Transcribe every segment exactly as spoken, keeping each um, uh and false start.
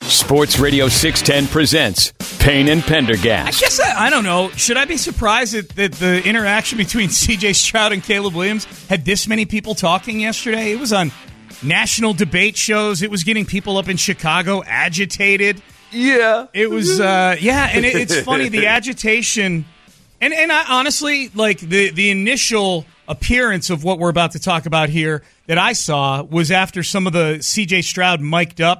Sports Radio six ten presents Payne and Pendergast. I guess I, I don't know. Should I be surprised that, that the interaction between C J Stroud and Caleb Williams had this many people talking yesterday? It was on national debate shows. It was getting people up in Chicago agitated. Yeah. It was, uh, yeah, and it, it's funny, the agitation. And, and I honestly, like, the, the initial appearance of what we're about to talk about here that I saw was after some of the C J Stroud mic'd up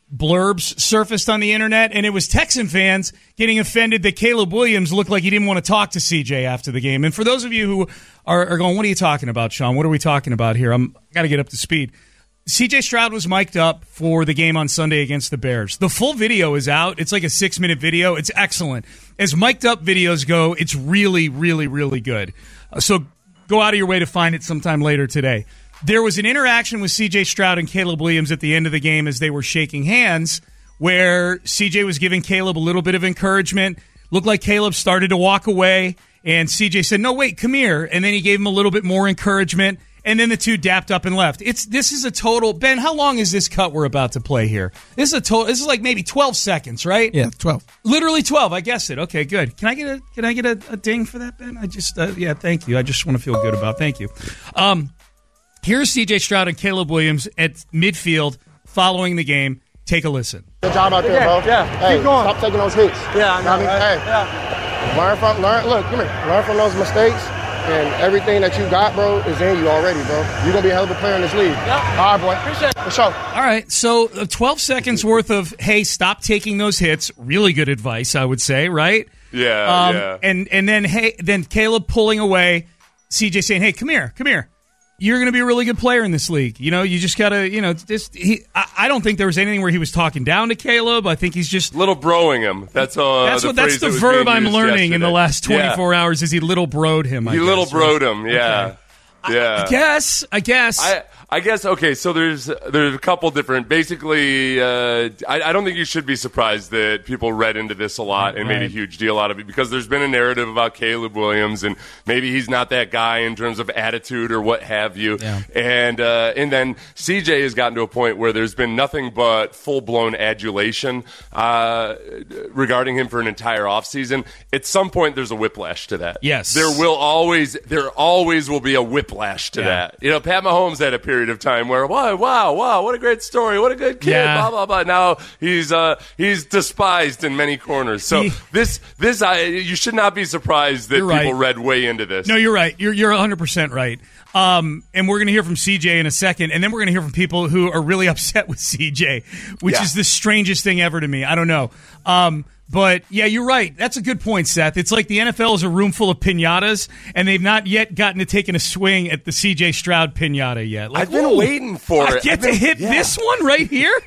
blurbs surfaced on the internet, and it was Texan fans getting offended that Caleb Williams looked like he didn't want to talk to C J after the game. And for those of you who are, are going, what are you talking about, Sean? What are we talking about here? I'm got to get up to speed. C J Stroud was mic'd up for the game on Sunday against the Bears. The full video is out. It's like a six-minute video. It's excellent. As mic'd up videos go, it's really, really, really good. Uh, so go out of your way to find it sometime later today. There was an interaction with C J Stroud and Caleb Williams at the end of the game as they were shaking hands where C J was giving Caleb a little bit of encouragement. Looked like Caleb started to walk away, and C J said, no, wait, come here. And then he gave him a little bit more encouragement, and then the two dapped up and left. It's This is a total... Ben, how long is this cut we're about to play here? This is a total. This is like maybe twelve seconds, right? Yeah, twelve. Literally twelve. I guessed it. Okay, good. Can I get a Can I get a, a ding for that, Ben? I just... Uh, yeah, thank you. I just want to feel good about it. Thank you. Um... Here's C J Stroud and Caleb Williams at midfield following the game. Take a listen. Good job out there, yeah, bro. Yeah, hey, keep going. Stop taking those hits. Yeah, I know. I mean, right? Hey, yeah. learn from, learn, look, come here. Learn from those mistakes, and everything that you got, bro, is in you already, bro. You're going to be a hell of a player in this league. Yeah. All right, boy. Appreciate it. For sure. All right, so uh, twelve seconds worth of, hey, stop taking those hits. Really good advice, I would say, right? Yeah, um, yeah. And, and then, hey, then Caleb pulling away, C J saying, hey, come here, come here. You're going to be a really good player in this league. You know, you just got to, you know, this, he, I, I don't think there was anything where he was talking down to Caleb. I think he's just... Little broing him. That's, uh, that's the what. That's the that verb I'm learning yesterday. in the last twenty-four yeah. hours is he little broed him, I He guess, little broed right? him, yeah. Okay. Yeah. I guess, I guess. I, I guess, okay, so there's there's a couple different, basically, uh, I, I don't think you should be surprised that people read into this a lot and right. made a huge deal out of it because there's been a narrative about Caleb Williams and maybe he's not that guy in terms of attitude or what have you. Yeah. And uh, and then C J has gotten to a point where there's been nothing but full-blown adulation uh, regarding him for an entire offseason. At some point, there's a whiplash to that. Yes. There will always, there always will be a whiplash to Yeah. that. You know, Pat Mahomes had a period of time where, wow, wow, wow, what a great story, what a good kid, Yeah. blah blah blah. Now he's uh, he's despised in many corners. So He- this this I you should not be surprised that You're people right. read way into this. No, you're right. You're you're one hundred percent right. Um, and we're going to hear from C J in a second, and then we're going to hear from people who are really upset with C J, which Yeah. is the strangest thing ever to me. I don't know. Um, but, yeah, you're right. That's a good point, Seth. It's like the N F L is a room full of piñatas, and they've not yet gotten to taking a swing at the C J Stroud piñata yet. Like, I've been ooh, waiting for I it. get I've to been- hit yeah. this one right here?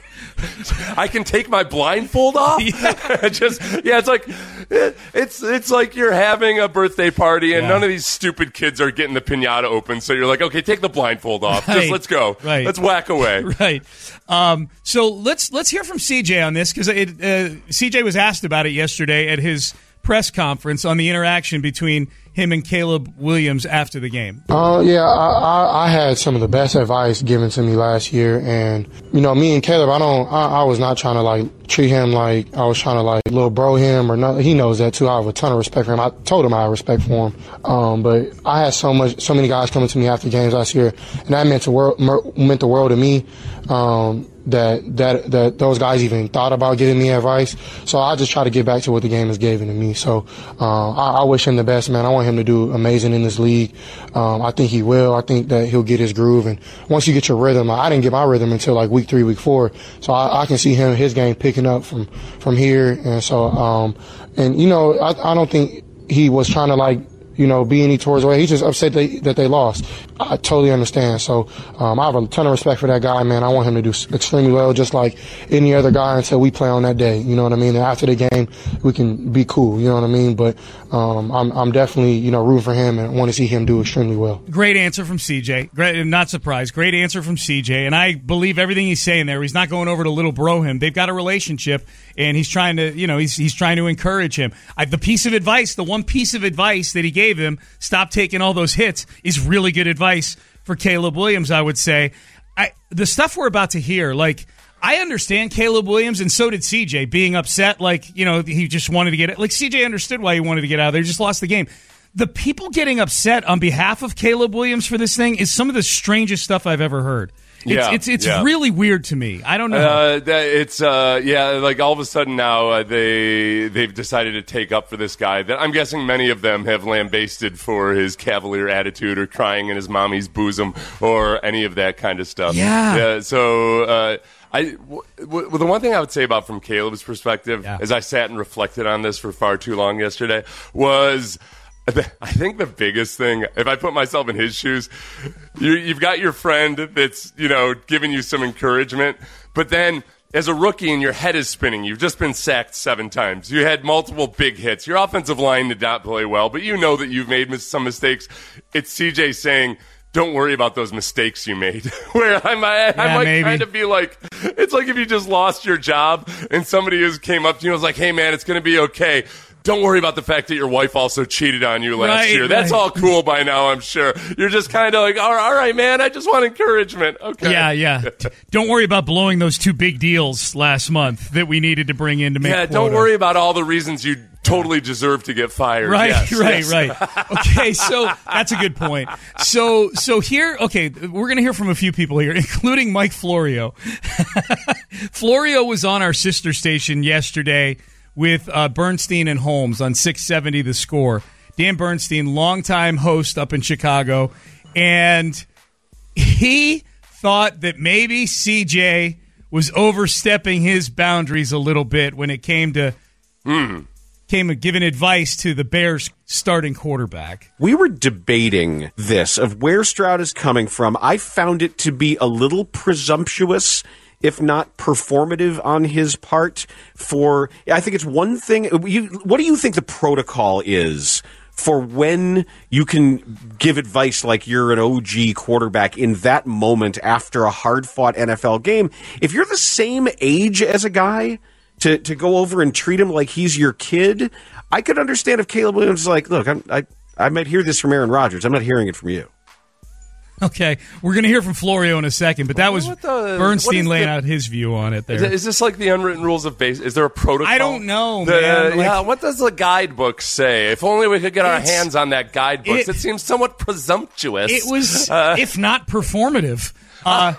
I can take my blindfold off. Yeah. Just yeah, it's like it, it's it's like you're having a birthday party and Yeah. none of these stupid kids are getting the piñata open. So you're like, okay, take the blindfold off. Right. Just let's go. Right. Let's whack away. Right. Um, so let's let's hear from C J on this because uh, C J was asked about it yesterday at his press conference on the interaction between him and Caleb Williams after the game. Uh, yeah, I, I, I had some of the best advice given to me last year, and you know, me and Caleb, I don't, I, I was not trying to like treat him like I was trying to like little bro him or not. He knows that too. I have a ton of respect for him. I told him I have respect for him. Um, but I had so much, so many guys coming to me after games last year, and that meant the world, meant the world to me. Um, that that that those guys even thought about giving me advice. So I just try to get back to what the game has given to me. So uh, I, I wish him the best, man. I want him to do amazing in this league. Um, I think he will. I think that he'll get his groove. And once you get your rhythm, I didn't get my rhythm until like week three, week four. So I, I can see him, his game picking up from from here. And so, um, and you know, I, I don't think he was trying to like, you know, be any towards away. He's just upset they, that they lost. I totally understand. So um, I have a ton of respect for that guy, man. I want him to do extremely well, just like any other guy until we play on that day. You know what I mean? And after the game, we can be cool. You know what I mean? But um, I'm, I'm definitely, you know, rooting for him and want to see him do extremely well. Great answer from C J. Great, not surprised. Great answer from C J. And I believe everything he's saying there. He's not going over to little bro him. They've got a relationship, and he's trying to, you know, he's he's trying to encourage him. I, the piece of advice, the one piece of advice that he gave him, stop taking all those hits, is really good advice for Caleb Williams, I would say. I, the stuff we're about to hear, like, I understand Caleb Williams, and so did C J, being upset. Like, you know, he just wanted to get it. Like, C J understood why he wanted to get out of there. He just lost the game. The people getting upset on behalf of Caleb Williams for this thing is some of the strangest stuff I've ever heard. It's yeah, it's, it's yeah. really weird to me. I don't know. Uh, that, it's uh, yeah, like all of a sudden now uh, they they've decided to take up for this guy that I'm guessing many of them have lambasted for his cavalier attitude or crying in his mommy's bosom or any of that kind of stuff. Yeah. yeah so. Uh, I, w- w- the one thing I would say about from Caleb's perspective, yeah. as I sat and reflected on this for far too long yesterday, was I think the biggest thing, if I put myself in his shoes, you, you've got your friend that's, you know, giving you some encouragement, but then as a rookie and your head is spinning, you've just been sacked seven times. You had multiple big hits. Your offensive line did not play well, but you know that you've made mis- some mistakes. It's C J saying, don't worry about those mistakes you made. Where I might, yeah, I might maybe. kind of be like, it's like if you just lost your job and somebody just came up to you and was like, hey, man, it's going to be okay. Don't worry about the fact that your wife also cheated on you last right, year. That's right. all cool by now, I'm sure. You're just kind of like, all right, all right, man, I just want encouragement. Okay. Yeah, yeah. Don't worry about blowing those two big deals last month that we needed to bring in to make Yeah, quota. don't worry about all the reasons you totally deserve to get fired. Right, yes, right, yes. right. Okay, so that's a good point. So, so here, okay, we're going to hear from a few people here, including Mike Florio. Florio was on our sister station yesterday with uh, Bernstein and Holmes on six seventy The Score. Dan Bernstein, longtime host up in Chicago, and he thought that maybe C J was overstepping his boundaries a little bit when it came to Mm. came to giving advice to the Bears starting quarterback. We were debating this, of where Stroud is coming from. I found it to be a little presumptuous, if not performative on his part. For I think it's one thing. You, what do you think the protocol is for when you can give advice like you're an O G quarterback in that moment after a hard-fought N F L game? If you're the same age as a guy, to, to go over and treat him like he's your kid, I could understand if Caleb Williams is like, look, I'm, I I might hear this from Aaron Rodgers. I'm not hearing it from you. Okay, we're going to hear from Florio in a second, but that was What the- Bernstein what is laying the- out his view on it there. Is, it, is this like the unwritten rules of base? Is there a protocol? I don't know, The- man. Like- yeah, what does the guidebook say? If only we could get our It's- hands on that guidebook. It, it- it seems somewhat presumptuous. It was, Uh, if not performative. Uh,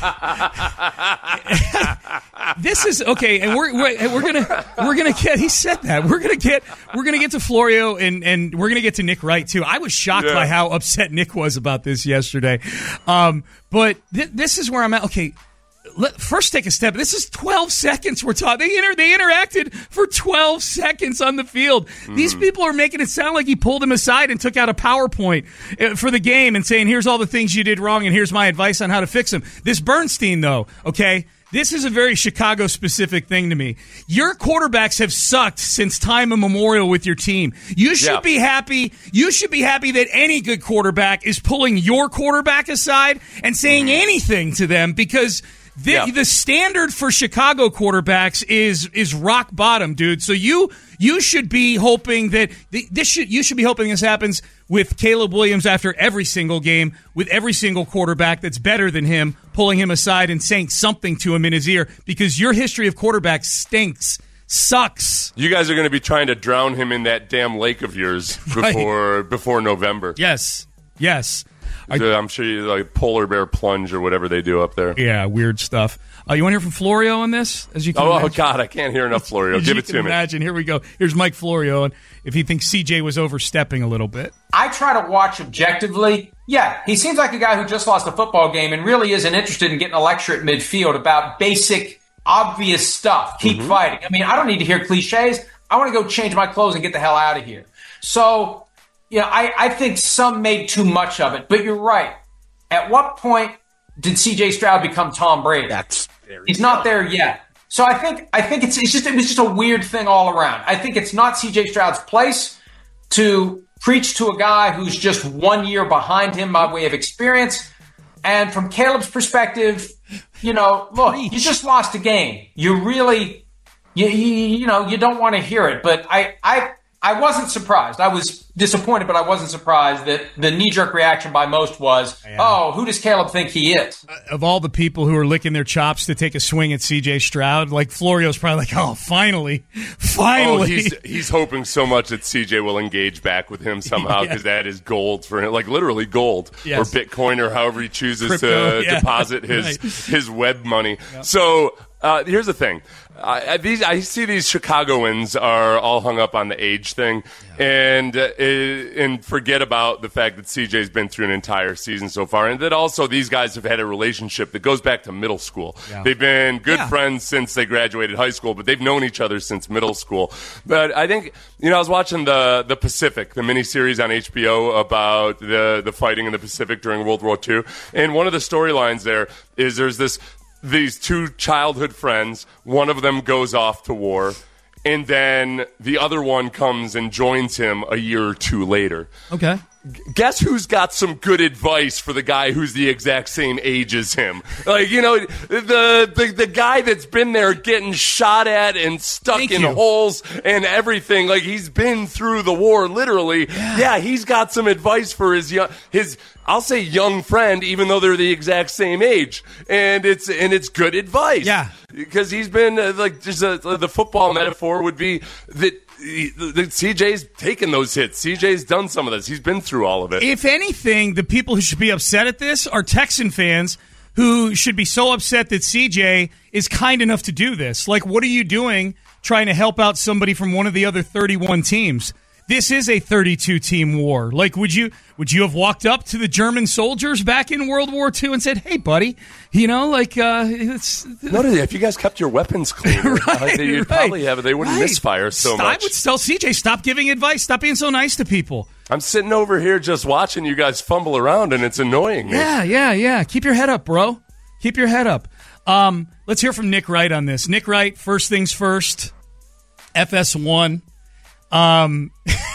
this is okay, and we're we're, we're gonna we're gonna get. He said that we're gonna get we're gonna get to Florio, and and we're gonna get to Nick Wright too. I was shocked Yeah. by how upset Nick was about this yesterday, um, but th- this is where I'm at. Okay. Let, first, take a step. This is twelve seconds we're talking. They, inter- they interacted for twelve seconds on the field. Mm. These people are making it sound like he pulled him aside and took out a PowerPoint uh, for the game and saying, here's all the things you did wrong and here's my advice on how to fix them. This Bernstein, though, okay, this is a very Chicago-specific thing to me. Your quarterbacks have sucked since time immemorial with your team. You should Yeah. be happy. You should be happy that any good quarterback is pulling your quarterback aside and saying mm. anything to them, because The, yeah. the standard for Chicago quarterbacks is is rock bottom, dude. So you you should be hoping that th- this should you should be hoping this happens with Caleb Williams after every single game, with every single quarterback that's better than him, pulling him aside and saying something to him in his ear, because your history of quarterbacks stinks, sucks. You guys are going to be trying to drown him in that damn lake of yours Right. before before November. Yes, yes. I- I'm sure you like polar bear plunge or whatever they do up there. Yeah, weird stuff. Uh, you want to hear from Florio on this? As you can Oh, oh imagine? God, I can't hear enough Florio. As Give you it can to me. imagine. Here we go. Here's Mike Florio, and if he thinks C J was overstepping a little bit. I try to watch objectively. Yeah, he seems like a guy who just lost a football game and really isn't interested in getting a lecture at midfield about basic, obvious stuff. Keep Mm-hmm. fighting. I mean, I don't need to hear cliches. I want to go change my clothes and get the hell out of here. So, you know, I, I think some made too much of it. But you're right. At what point did C J Stroud become Tom Brady? That's He's not there yet. So I think I think it's it's just it was just a weird thing all around. I think it's not C J Stroud's place to preach to a guy who's just one year behind him by way of experience. And from Caleb's perspective, you know, look, you just lost a game. You really, you you, you know, you don't want to hear it. But I I I wasn't surprised. I was disappointed, but I wasn't surprised that the knee-jerk reaction by most was, yeah. oh, who does Caleb think he is? Uh, of all the people who are licking their chops to take a swing at C J Stroud, like Florio's probably like, oh, finally, finally. Oh, he's, he's hoping so much that C J will engage back with him somehow because yeah. that is gold for him, like literally gold, yes. or Bitcoin or however he chooses Crypto, to yeah. deposit his, right. his web money. Yeah. So uh, here's the thing. I, these, I see these Chicagoans are all hung up on the age thing, yeah. and uh, and forget about the fact that C J's been through an entire season so far, and that also these guys have had a relationship that goes back to middle school. Yeah. They've been good yeah. friends since they graduated high school, but they've known each other since middle school. But I think, you know, I was watching the the Pacific, the miniseries on H B O about the the fighting in the Pacific during World War Two, and one of the storylines there is there's this. These two childhood friends, one of them goes off to war, and then the other one comes and joins him a year or two later. Okay. Guess who's got some good advice for the guy who's the exact same age as him? Like, you know, the the, the guy that's been there getting shot at and stuck Thank in you. holes and everything. Like, he's been through the war, literally. Yeah, yeah he's got some advice for his young, his, I'll say young friend, even though they're the exact same age. And it's and it's good advice. Yeah. Because he's been, uh, like, just a, the football metaphor would be that C J's taken those hits. C J's done some of this. He's been through all of it. If anything, the people who should be upset at this are Texan fans who should be so upset that C J is kind enough to do this. Like, what are you doing trying to help out somebody from one of the other thirty-one teams? This is a thirty-two team war. Like, would you would you have walked up to the German soldiers back in World War Two and said, "Hey, buddy, you know, like, uh, it's no, if you guys kept your weapons clean, right, uh, you'd right, probably have they wouldn't right. misfire so stop, much." I would tell C J, stop giving advice, stop being so nice to people. I'm sitting over here just watching you guys fumble around, and it's annoying me. Yeah, yeah, yeah. Keep your head up, bro. Keep your head up. Um, let's hear from Nick Wright on this. Nick Wright, first things first, F S one. Um.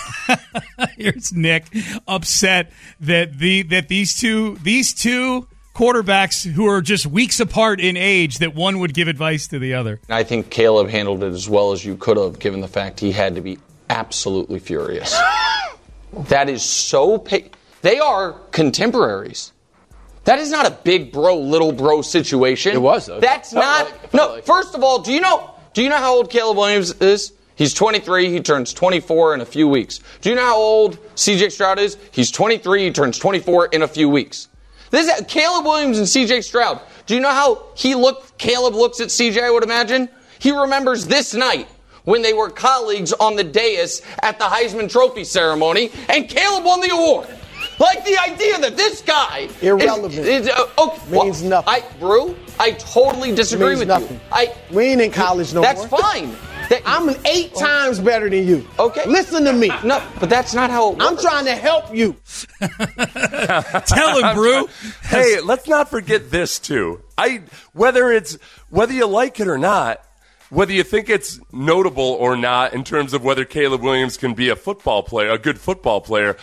Here's Nick upset that the that these two these two quarterbacks who are just weeks apart in age, that one would give advice to the other. I think Caleb handled it as well as you could have, given the fact he had to be absolutely furious. That is so pa- they are contemporaries. That is not a big bro, little bro situation. It was, though. That's not. No, first of all, do you know do you know how old Caleb Williams is? He's twenty-three. He turns twenty-four in a few weeks. Do you know how old C J Stroud is? He's twenty-three. He turns twenty-four in a few weeks. This is Caleb Williams and C J Stroud. Do you know how he looked? Caleb looks at C J, I would imagine. He remembers this night when they were colleagues on the dais at the Heisman Trophy ceremony, and Caleb won the award. Like, the idea that this guy irrelevant is, is, uh, okay, means well, nothing. I, Brew, I totally disagree means with nothing. you. I, we ain't in college no that's more. That's fine. That, I'm an eight okay. times better than you. Okay. Listen to me. No, but that's not how it works. I'm trying to help you. Tell him, Brew. Hey, let's not forget this, too. I whether it's whether you like it or not, whether you think it's notable or not in terms of whether Caleb Williams can be a football player, a good football player,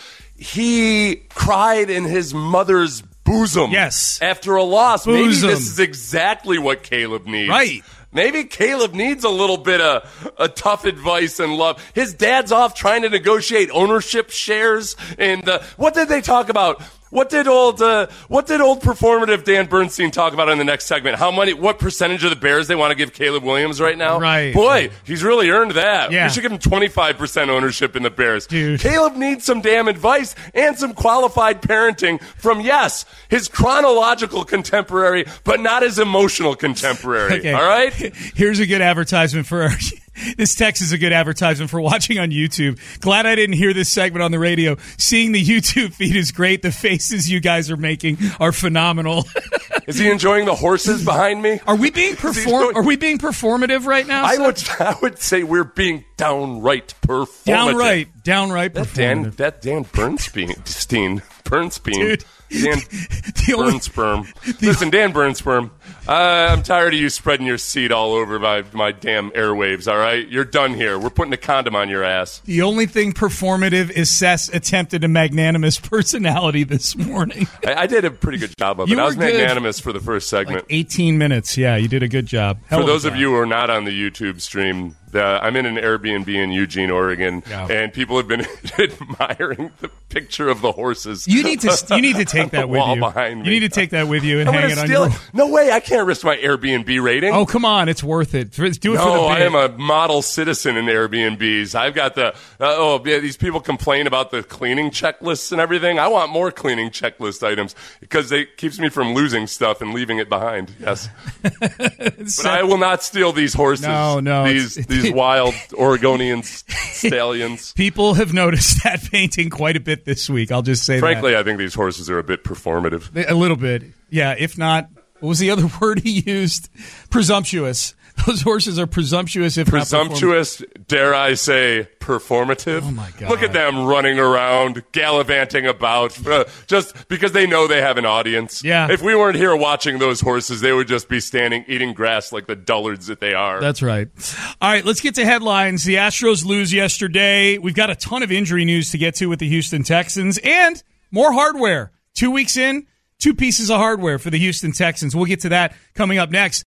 he cried in his mother's bosom. Yes. After a loss. Bosom. Maybe this is exactly what Caleb needs. Right. Maybe Caleb needs a little bit of a tough advice and love. His dad's off trying to negotiate ownership shares. And uh, what did they talk about? What did old uh, what did old performative Dan Bernstein talk about in the next segment? How many? What percentage of the Bears they want to give Caleb Williams right now? Right. Boy, he's really earned that. Yeah. We should give him twenty-five percent ownership in the Bears. Dude. Caleb needs some damn advice and some qualified parenting from, yes, his chronological contemporary, but not his emotional contemporary. Okay. All right? Here's a good advertisement for our... This text is a good advertisement for watching on YouTube. Glad I didn't hear this segment on the radio. Seeing the YouTube feed is great. The faces you guys are making are phenomenal. Is he enjoying the horses behind me? Are we being perform? Are we being performative right now? I would, I would say we're being downright performative. Downright, downright that performative. Dan, that Dan Bernstein, Steen, Bernstein, Dude. Dan the only, Bernsperm. Listen, Dan Bernsperm. Uh, I'm tired of you spreading your seed all over my, my damn airwaves, all right? You're done here. We're putting a condom on your ass. The only thing performative is Seth's attempted a magnanimous personality this morning. I, I did a pretty good job of You it. I was were good. magnanimous for the first segment. Like eighteen minutes. Yeah, you did a good job. Hell For of a those of job. you who are not on the YouTube stream, the, I'm in an Airbnb in Eugene, Oregon, Yeah. and people have been admiring the picture of the horses. You need to you need to take on the that with wall you. behind me. You need to take that with you and I'm hang gonna it on steal your. it. No way! I can't risk my Airbnb rating. Oh, come on, it's worth it. Do it for the No, I bid. am a model citizen in Airbnbs. I've got the uh, oh yeah, these people complain about the cleaning checklists and everything. I want more cleaning checklist items because it keeps me from losing stuff and leaving it behind. Yes, but I will not steal these horses. No, no, these it's- these wild Oregonian s- stallions. People have noticed that painting quite a bit this week. I'll just say Frankly, I think these horses are a bit performative. that. A little bit. Yeah, if not, what was the other word he used? Presumptuous. Those horses are presumptuous, if not perform- Presumptuous, dare I say, performative. Oh, my God. Look at them running around, gallivanting about, uh, just because they know they have an audience. Yeah. If we weren't here watching those horses, they would just be standing eating grass like the dullards that they are. That's right. All right, let's get to headlines. The Astros lose yesterday. We've got a ton of injury news to get to with the Houston Texans and more hardware. Two weeks in, two pieces of hardware for the Houston Texans. We'll get to that coming up next.